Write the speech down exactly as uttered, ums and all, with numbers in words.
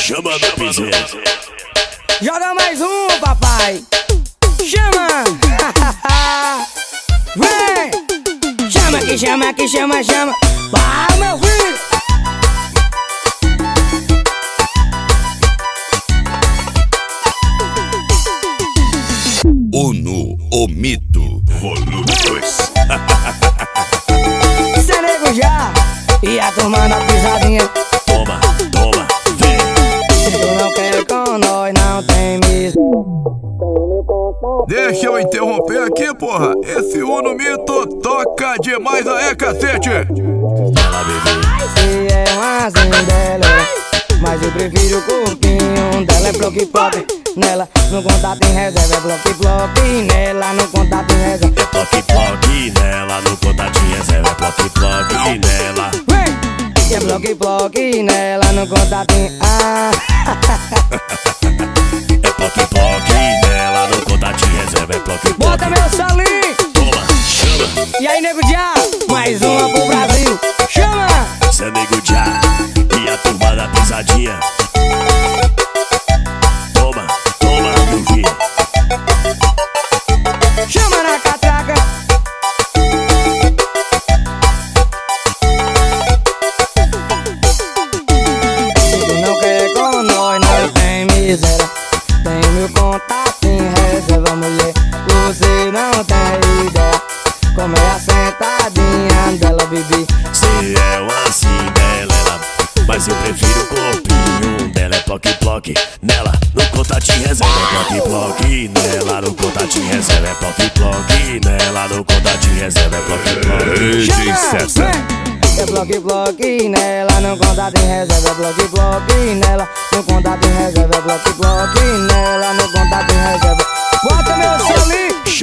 Chama no piseiro. Joga mais um, papai. Chama. Vem. Chama que chama que chama, chama. Vai, meu filho. Uno, o mito, volume dois. Cê nego já. E a turma na pisadinha. Toma, toma, vem. Se tu não quer com nós, não tem miséria. Deixa eu interromper aqui, porra. Esse Uno Mito toca demais aí, cacete. Ela bebê. Se é uma dela, mas eu prefiro o corpinho dela. É bloque bloque, nela no contato em reserva. É bloque bloque, nela no contato em reserva. É bloque bloque nela, no contatinho reserva. É bloque bloque nela. Vem! É bloque bloque, nela no contato em ah. É bloque bloque nela, no contatinho reserva. É bloque bloque. Bota meu salinho! Toma, chama. E aí, nego já, mais uma pro Brasil. Chama! Cê nego já. E a turma da pisadinha. Toma, toma, meu filho. Chama na catraca. Se tu não quer com nós, não tem miséria. Tem meu contato em reserva, mulher. Você não tem ideia como é a sentadinha dela, bebê. Se é uma assim dela, ela. Mas eu prefiro o corpinho dela. É bloque bloque nela, no contatinho reserva. É bloque bloque nela, no contatinho reserva. É bloque bloque nela, no contatinho reserva. É bloque bloque. Chama! É bloque bloque nela, no contato em reserva. É bloque bloque nela, no contato em reserva. É bloque bloque nela, no contato em reserva. Bota meu salinho.